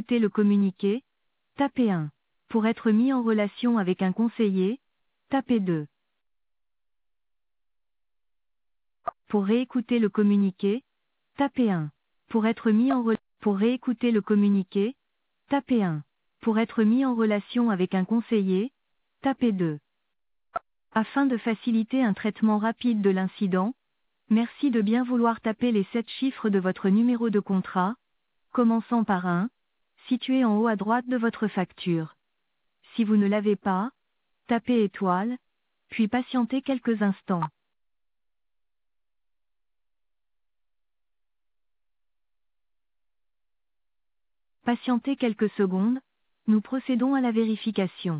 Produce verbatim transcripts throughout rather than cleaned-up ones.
réécouter le communiqué, tapez un. Pour être mis en relation avec un conseiller, tapez deux. Pour réécouter le communiqué, tapez un. Pour être mis en re- pour réécouter le communiqué, tapez un. Pour être mis en relation avec un conseiller, tapez deux. Afin de faciliter un traitement rapide de l'incident, merci de bien vouloir taper les sept chiffres de votre numéro de contrat, commençant par un, situé en haut à droite de votre facture. Si vous ne l'avez pas, tapez étoile, puis patientez quelques instants. Patientez quelques secondes, nous procédons à la vérification.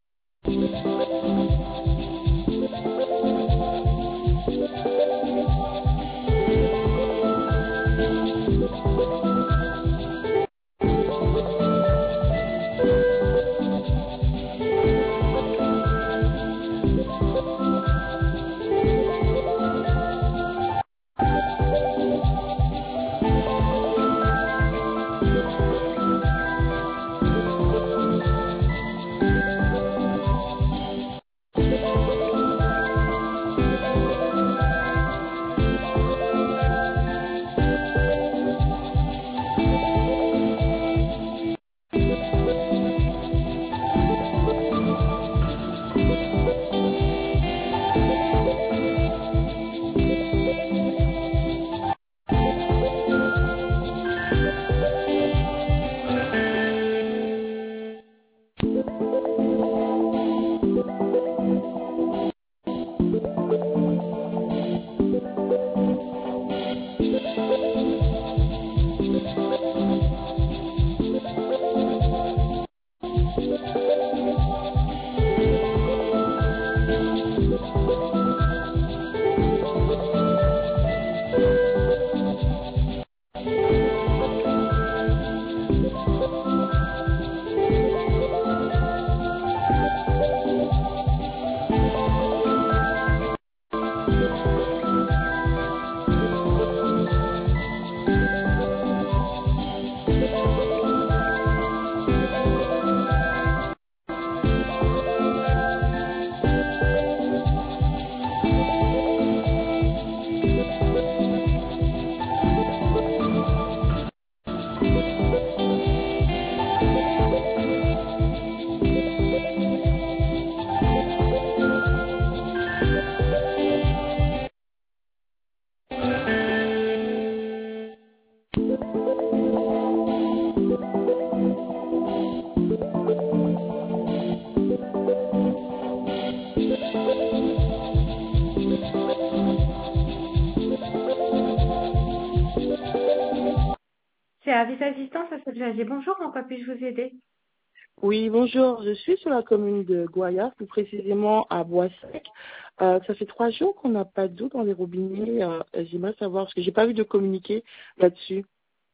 Service assistance à cette G. Bonjour, en quoi puis-je vous aider? Oui, bonjour. Je suis sur la commune de Goya, plus précisément à Bois-Sec. Euh, ça fait trois jours qu'on n'a pas d'eau dans les robinets. Euh, J'aimerais savoir, parce que j'ai pas vu de communiqué là-dessus.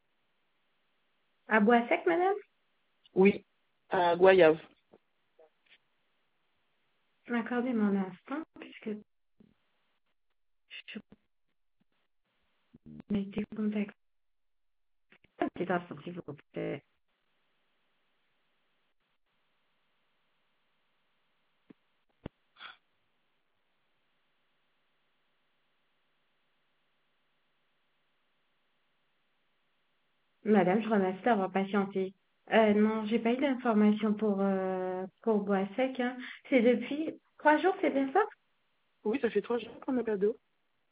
À Bois-Sec, madame? Oui, à Goyave. Accordez-moi un instant, puisque je n'ai été contactée. Un petit instant, s'il vous plaît. Madame, je vous remercie d'avoir patienté. Euh, non, j'ai pas eu d'informations pour, euh, pour Bois-Sec. Hein. C'est depuis trois jours, c'est bien ça? Oui, ça fait trois jours qu'on n'a pas d'eau.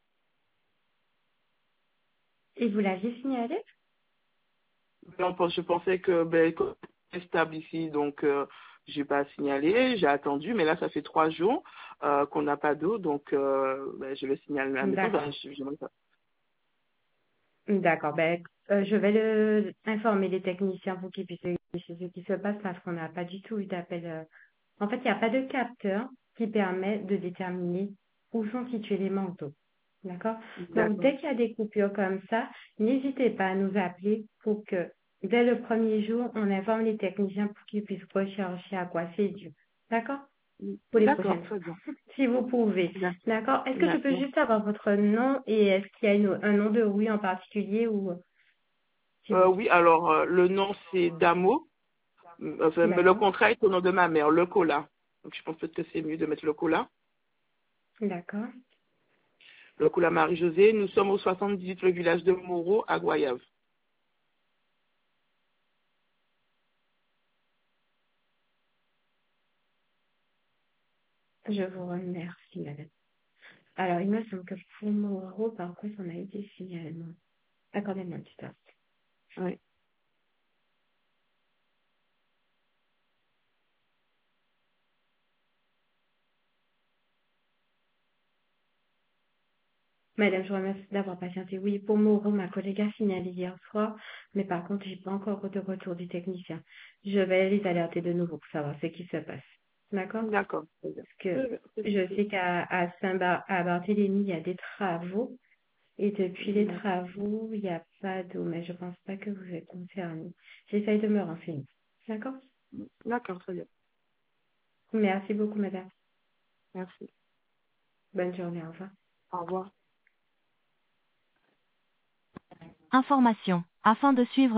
Et vous l'aviez signalé? Non, parce- je pensais que ben, que c'était stable ici, donc euh, j'ai pas signalé, j'ai attendu, mais là ça fait trois jours euh, qu'on n'a pas d'eau, donc euh, ben, je le signale maintenant. D'accord. Ben, je- j'aimerais ça. D'accord. Ben, euh, je vais le, informer les techniciens pour qu'ils puissent vérifier ce qui se passe parce qu'on n'a pas du tout eu d'appel. euh. En fait, il n'y a pas de capteur qui permet de déterminer où sont situés les manques d'eau. D'accord? Donc, D'accord. dès qu'il y a des coupures comme ça, n'hésitez pas à nous appeler pour que, dès le premier jour, on informe les techniciens pour qu'ils puissent rechercher à quoi c'est dû. D'accord? Pour les D'accord, prochaines très bien. fois. Si vous pouvez. D'accord. D'accord? Est-ce que je peux D'accord. juste avoir votre nom et est-ce qu'il y a une- un nom de rue en particulier ou s'il Euh, vous plaît. oui, alors euh, le nom c'est Damo, enfin, mais le D'accord. contrat est au nom de ma mère, Le Cola. Donc je pense peut-être que c'est mieux de mettre Le Cola. D'accord. Le Cola Marie-Josée. Nous sommes au soixante-dix-huit, le village de Moreau, à Goyave. Je vous remercie, madame. Alors, il me semble que pour Moreau, par contre, on a eu des signalements. Accordez-moi un petit instant. Oui. Madame, je vous remercie d'avoir patienté. Oui, pour Moreau, ma collègue a signalé hier soir, mais par contre, j'ai pas encore de retour du technicien. Je vais les alerter de nouveau pour savoir ce qui se passe. D'accord? D'accord. Très bien. Parce que Très bien, c'est je gentil. sais qu'à à Saint-Bar, à Barthélemy, il y a des travaux. Et depuis les D'accord, travaux, il n'y a pas d'eau, mais je pense pas que vous êtes concerné. J'essaye de me renseigner. D'accord? D'accord, très bien. Merci beaucoup, madame. Merci. Bonne journée. Au revoir. Au revoir. Information. Afin de suivre